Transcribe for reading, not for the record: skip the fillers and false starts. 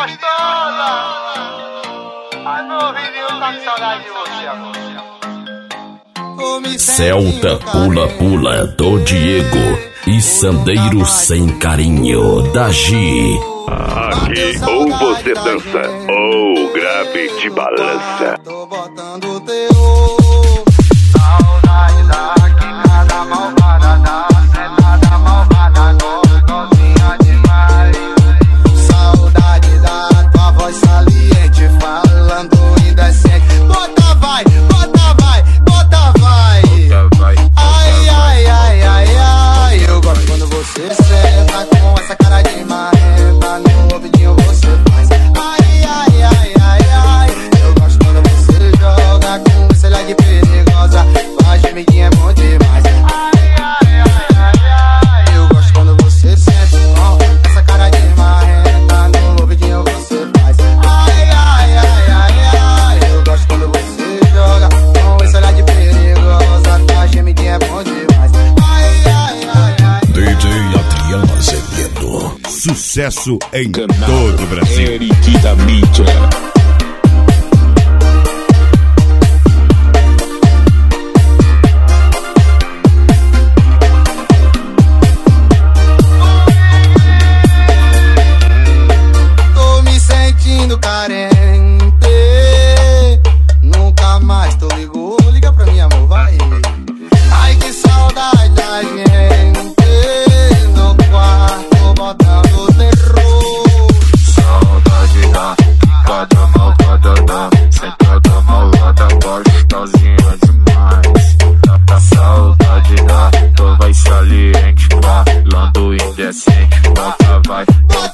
gostosa. Ai, meu ouvidinho tá com saudade de você, amor. Celta Pula Pula do Diego e Sandeiro Sem Carinho da Gi. Aqui ou você dança ou o grave te balança. Tô botando teu saudade da quicada malvada, da sentada malvada, gostosinha demais. Saudade da tua voz saliente, falando indecente. Bota vai, bota vai, bota vai. Ai, ai, ai, ai, ai. Eu gosto quando você senta com essa cara de marrenta, no ouvidinho você faz. Ai, ai, ai, ai, ai. Eu gosto quando você joga com esse olhar perigosa, faz gemidinha, é bom demais. Ai, ai, ai, ai, ai. Eu gosto quando você senta com essa cara de marrenta, no ouvidinho você faz. Ai, ai, ai, ai, ai. Eu gosto quando você joga com esse olhar perigosa, faz gemidinha, é bom demais. Ai, ai, ai, ai. DJ Adriano Azevedo. Sucesso em todo o Brasil. Eric da mídia. Tô me sentindo carente, nunca mais tô ligou. Liga pra mim, amor, vai. Ai, que saudade da gente no quarto botando terror. Saudade da quicada malvada, da sentada malvada, gostosinha demais. Saudade da tua voz saliente, falando indecente. Bota vai, bota